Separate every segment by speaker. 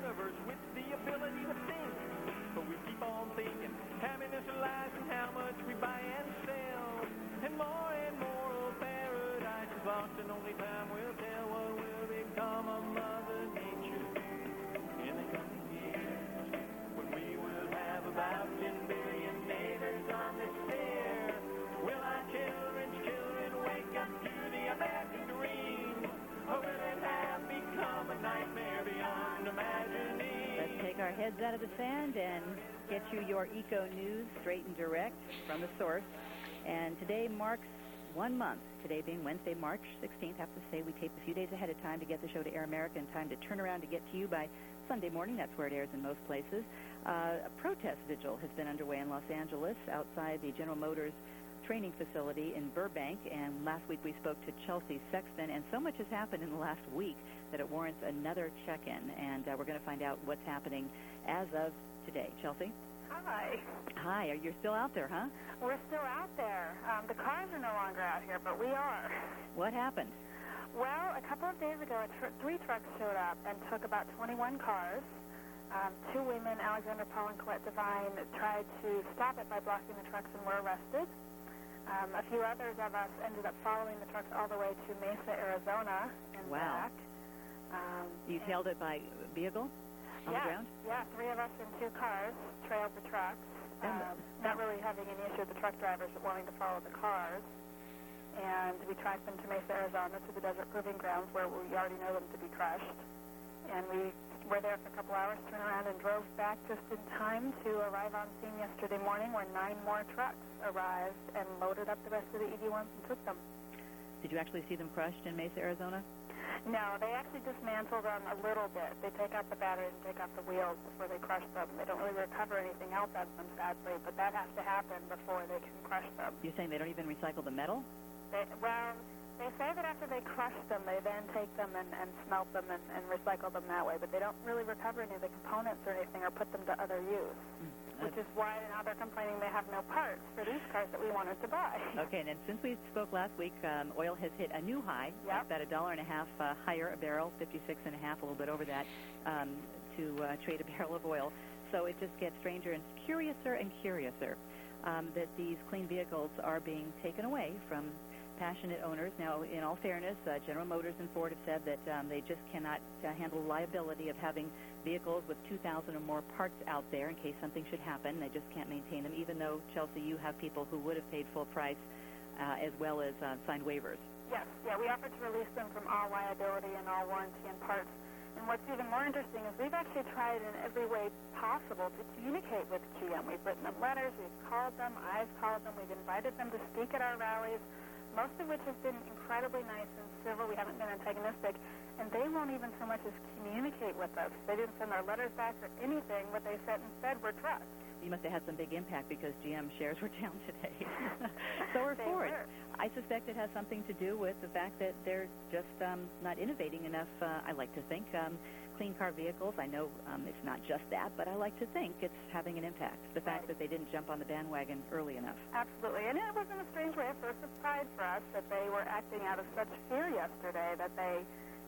Speaker 1: universe with the ability to think. But we keep on thinking, happiness lies in how much we buy and sell. And more of paradise is lost, and only time will tell what will become of Mother Nature in the coming years. When we will have about 10 billion neighbors on this sphere, will our children's children wake up to the American dream? Or will it have become a nightmare beyond imagining?
Speaker 2: Let's take our heads out of the sand and get you your eco news straight and direct from the source. And today marks 1 month, today being Wednesday, March 16th. I have to say we taped a few days ahead of time to get the show to Air America in time to turn around to get to you by Sunday morning. That's where it airs in most places. A protest vigil has been underway in Los Angeles outside the General Motors training facility in Burbank, and last week we spoke to Chelsea Sexton, and so much has happened in the last week that it warrants another check-in, and we're going to find out what's happening as of today. Chelsea?
Speaker 3: Hi.
Speaker 2: Hi. You're still out there, huh?
Speaker 3: We're still out there. The cars are no longer out here, but we are.
Speaker 2: What happened?
Speaker 3: Well, a couple of days ago, 3 trucks showed up and took about 21 cars. 2 women, Alexandra Paul and Colette Devine, tried to stop it by blocking the trucks and were arrested. A few others of us ended up following the trucks all the way to Mesa, Arizona, and back.
Speaker 2: You tailed it by vehicle on the ground?
Speaker 3: Yeah, 3 of us in 2 cars trailed the trucks, not really having any issue with the truck drivers but wanting to follow the cars. And we tracked them to Mesa, Arizona, to the Desert Proving Grounds where we already know them to be crushed. And we were there for a couple hours, turned around, and drove back just in time to arrive on scene yesterday morning where 9 more trucks arrived and loaded up the rest of the EV1s and took them.
Speaker 2: Did you actually see them crushed in Mesa, Arizona?
Speaker 3: No, they actually dismantle them a little bit. They take out the batteries and take out the wheels before they crush them. They don't really recover anything else out of them, sadly, but that has to happen before they can crush them.
Speaker 2: You're saying they don't even recycle the metal?
Speaker 3: They say that after they crush them, they then take them and smelt them and recycle them that way, but they don't really recover any of the components or anything or put them to other use, which is why now they're complaining they have no parts for these cars that we wanted to buy.
Speaker 2: Okay, and then since we spoke last week, oil has hit a new high.
Speaker 3: Yep.
Speaker 2: About $1.50 higher a barrel, 56.5, a little bit over that, to trade a barrel of oil. So it just gets stranger and curiouser that these clean vehicles are being taken away from passionate owners. Now, in all fairness, General Motors and Ford have said that they just cannot handle the liability of having vehicles with 2,000 or more parts out there in case something should happen. They just can't maintain them, even though, Chelsea, you have people who would have paid full price as well as signed waivers.
Speaker 3: Yes, we offered to release them from all liability and all warranty and parts. And what's even more interesting is we've actually tried in every way possible to communicate with GM. We've written them letters, we've called them, I've called them, we've invited them to speak at our rallies, most of which has been incredibly nice and civil. We haven't been antagonistic, and they won't even so much as communicate with us. They didn't send our letters back or anything. What they said instead were trucks.
Speaker 2: You must have had some big impact because GM shares were down today. So are Ford. I suspect it has something to do with the fact that they're just not innovating enough, I like to think. Clean car vehicles, I know it's not just that, but I like to think it's having an impact. The fact that they didn't jump on the bandwagon early enough.
Speaker 3: Absolutely. And it was in a strange way a source of pride for us that they were acting out of such fear yesterday that they,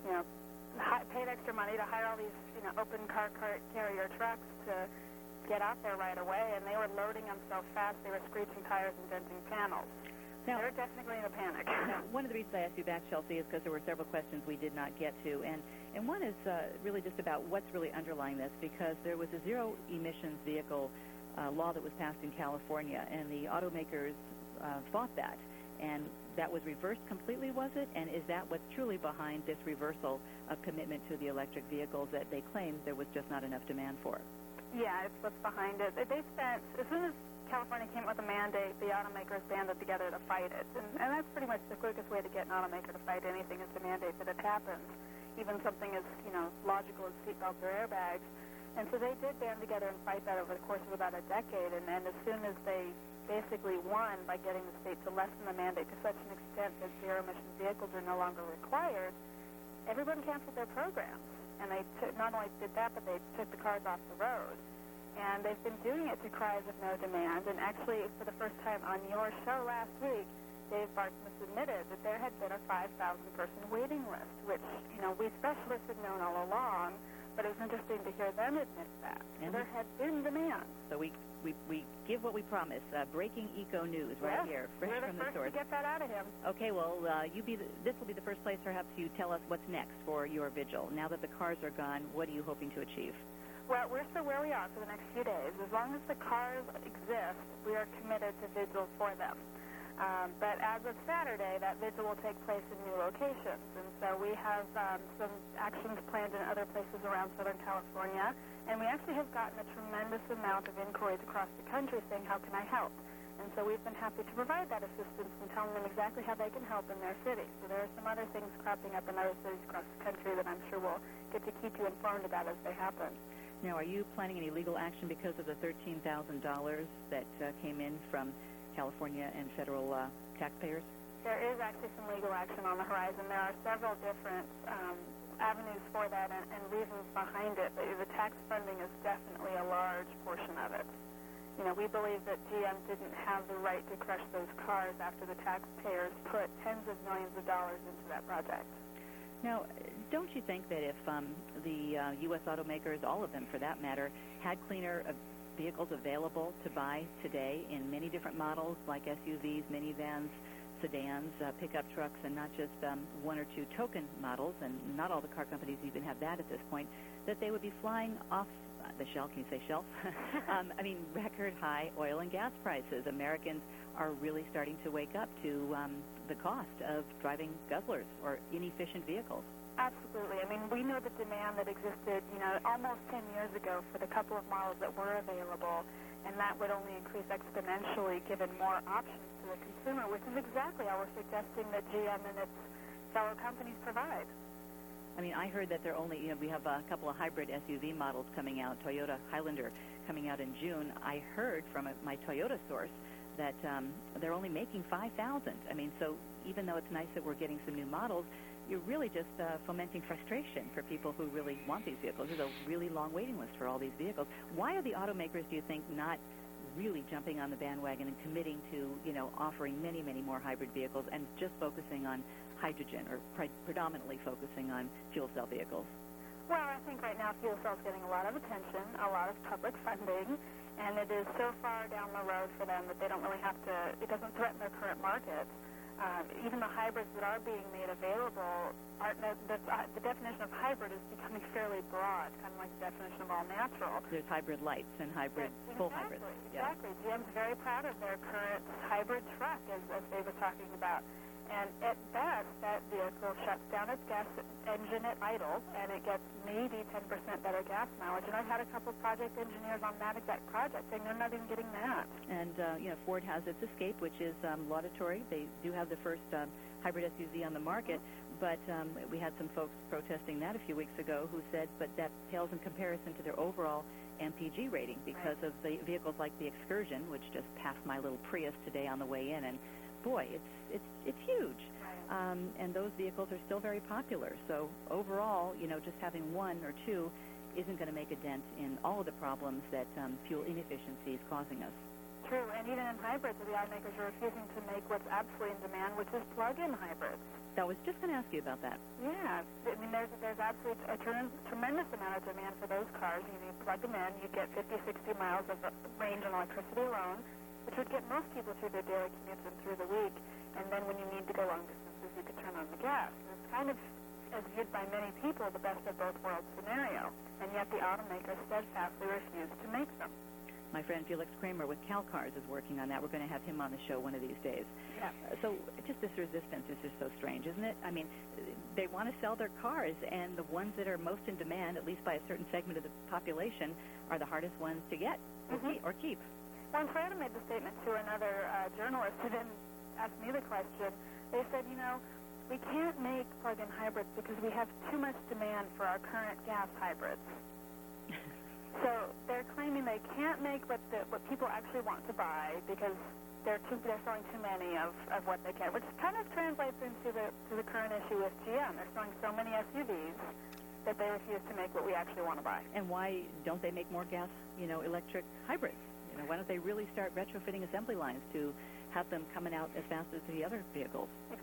Speaker 3: paid extra money to hire all these, open car carrier trucks to get out there right away, and they were loading them so fast they were screeching tires and denting panels. Now, they're definitely in a panic.
Speaker 2: Now, one of the reasons I asked you back, Chelsea, is because there were several questions we did not get to. And one is really just about what's really underlying this, because there was a zero-emissions vehicle law that was passed in California, and the automakers fought that. And that was reversed completely, was it? And is that what's truly behind this reversal of commitment to the electric vehicles that they claimed there was just not enough demand for?
Speaker 3: Yeah, it's what's behind it. They spent, as soon as California came up with a mandate, the automakers banded together to fight it. And that's pretty much the quickest way to get an automaker to fight anything is to mandate that it happens, even something as, logical as seatbelts or airbags. And so they did band together and fight that over the course of about a decade. And as soon as they basically won by getting the state to lessen the mandate to such an extent that zero-emission vehicles are no longer required, everyone canceled their programs. And they not only did that, but they took the cars off the road. And they've been doing it to cries of no demand. And actually, for the first time on your show last week, Dave Bartmus admitted that there had been a 5,000-person waiting list, which, we specialists had known all along, but it was interesting to hear them admit that.
Speaker 2: And
Speaker 3: there had been demand.
Speaker 2: So we give what we promise. Breaking eco news right here, fresh
Speaker 3: we're the
Speaker 2: from the
Speaker 3: first
Speaker 2: source.
Speaker 3: to get that out of him.
Speaker 2: Okay, well, this will be the first place perhaps you tell us what's next for your vigil. Now that the cars are gone, what are you hoping to achieve?
Speaker 3: Well, we're still where we are for the next few days. As long as the cars exist, we are committed to vigils for them. But as of Saturday, that vigil will take place in new locations. And so we have some actions planned in other places around Southern California. And we actually have gotten a tremendous amount of inquiries across the country saying, how can I help? And so we've been happy to provide that assistance and telling them exactly how they can help in their city. So there are some other things cropping up in other cities across the country that I'm sure we'll get to keep you informed about as they happen.
Speaker 2: Now, are you planning any legal action because of the $13,000 that came in from California and federal taxpayers?
Speaker 3: There is actually some legal action on the horizon. There are several different avenues for that and reasons behind it. The tax funding is definitely a large portion of it. You know, we believe that GM didn't have the right to crush those cars after the taxpayers put tens of millions of dollars into that project.
Speaker 2: Now, don't you think that if the U.S. automakers, all of them for that matter, had cleaner vehicles available to buy today in many different models like SUVs, minivans, sedans, pickup trucks, and not just one or two token models, and not all the car companies even have that at this point, that they would be flying off the shelf. Can you say shelf? I mean, record high oil and gas prices. Americans are really starting to wake up to the cost of driving guzzlers or inefficient vehicles.
Speaker 3: Absolutely. I mean, we know the demand that existed, you know, almost 10 years ago for the couple of models that were available, and that would only increase exponentially given more options to the consumer, which is exactly how we're suggesting that GM and its fellow companies provide.
Speaker 2: I mean, I heard that they're only, you know, we have a couple of hybrid SUV models coming out, Toyota Highlander coming out in June. I heard from my Toyota source that they're only making 5,000. I mean, so even though it's nice that we're getting some new models, you're really just fomenting frustration for people who really want these vehicles. There's a really long waiting list for all these vehicles. Why are the automakers, do you think, not really jumping on the bandwagon and committing to, you know, offering many, many more hybrid vehicles and just focusing on hydrogen or predominantly focusing on fuel cell vehicles?
Speaker 3: Well, I think right now fuel cells getting a lot of attention, a lot of public funding, and it is so far down the road for them that they don't really have to, it doesn't threaten their current market. Even the hybrids that are being made available, the definition of hybrid is becoming fairly broad, kind of like the definition of all natural.
Speaker 2: There's hybrid lights and hybrid, full hybrids.
Speaker 3: Exactly. GM's very proud of their current hybrid truck, as they were talking about. And at best, that vehicle shuts down its gas engine at idle, and it gets maybe 10% better gas mileage. And I've had a couple of project engineers on that exact project saying they're not even getting that.
Speaker 2: And, you know, Ford has its Escape, which is laudatory. They do have the first hybrid SUV on the market, but we had some folks protesting that a few weeks ago who said, but that pales in comparison to their overall MPG rating because of the vehicles like the Excursion, which just passed my little Prius today on the way in, and boy, it's huge.
Speaker 3: Right.
Speaker 2: And those vehicles are still very popular. So overall, you know, just having one or two isn't going to make a dent in all of the problems that fuel inefficiency is causing us.
Speaker 3: True, and even in hybrids, the automakers are refusing to make what's absolutely in demand, which is plug-in hybrids.
Speaker 2: I was just going to ask you about that.
Speaker 3: Yeah, I mean, there's absolutely a tremendous amount of demand for those cars. You plug them in, you get 50, 60 miles of range on electricity alone, which would get most people through their daily commutes and through the week. And then when you need to go long distances, you could turn on the gas. And it's kind of, as viewed by many people, the best of both worlds scenario. And yet the automakers steadfastly refuse to make them.
Speaker 2: My friend Felix Kramer with CalCars is working on that. We're going to have him on the show one of these days.
Speaker 3: Yeah.
Speaker 2: So just this resistance is just so strange, isn't it? I mean, they want to sell their cars, and the ones that are most in demand, at least by a certain segment of the population, are the hardest ones to get or keep.
Speaker 3: When Toyota made the statement to another journalist who then asked me the question, they said, you know, we can't make plug-in hybrids because we have too much demand for our current gas hybrids. So they're claiming they can't make what people actually want to buy because they're selling too many of what they can, which kind of translates into the current issue with GM. They're selling so many SUVs that they refuse to make what we actually want to buy.
Speaker 2: And why don't they make more gas, electric hybrids? Why don't they really start retrofitting assembly lines to have them coming out as fast as the other vehicles?
Speaker 3: Exactly.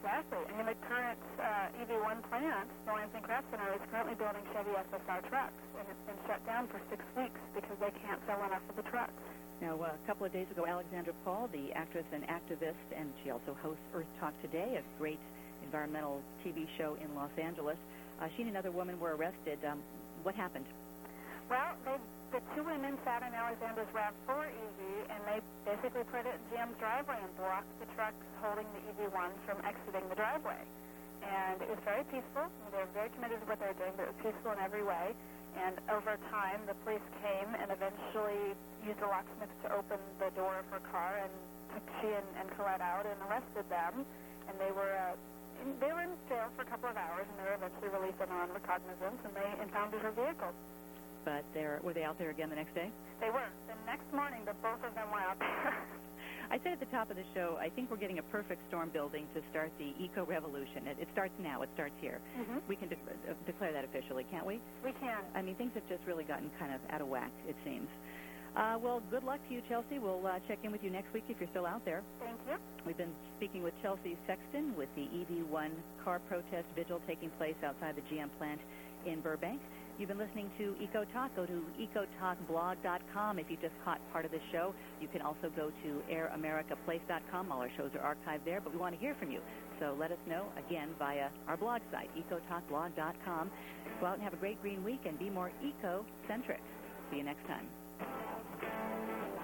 Speaker 3: Exactly. I mean, the current EV1 plant, the Lansing Craft Center, is currently building Chevy SSR trucks, and it's been shut down for 6 weeks because they can't sell enough of the trucks.
Speaker 2: Now, a couple of days ago, Alexandra Paul, the actress and activist, and she also hosts Earth Talk Today, a great environmental TV show in Los Angeles. She and another woman were arrested. What happened?
Speaker 3: Well, the two women sat in Alexandra's RAV4 EV, and they basically put it in GM's driveway and blocked the trucks holding the EV1 from exiting the driveway. And it was very peaceful. They were very committed to what they were doing, but it was peaceful in every way. And over time, the police came and eventually used a locksmith to open the door of her car and took she and Colette out and arrested them. And they were in jail for a couple of hours, and they were eventually released on recognizance, and they impounded her vehicle.
Speaker 2: But were they out there again the next day?
Speaker 3: They were. The next morning, the both of them were out there.
Speaker 2: I said at the top of the show, I think we're getting a perfect storm building to start the eco-revolution. It starts now. It starts here.
Speaker 3: Mm-hmm.
Speaker 2: We can declare that officially, can't we?
Speaker 3: We can.
Speaker 2: I mean, things have just really gotten kind of out of whack, it seems. Well, good luck to you, Chelsea. We'll check in with you next week if you're still out there.
Speaker 3: Thank you.
Speaker 2: We've been speaking with Chelsea Sexton with the EV1 car protest vigil taking place outside the GM plant in Burbank. You've been listening to Eco Talk. Go to ecotalkblog.com if you just caught part of the show. You can also go to airamericaplace.com. All our shows are archived there, but we want to hear from you. So let us know, again, via our blog site, ecotalkblog.com. Go out and have a great green week and be more eco-centric. See you next time.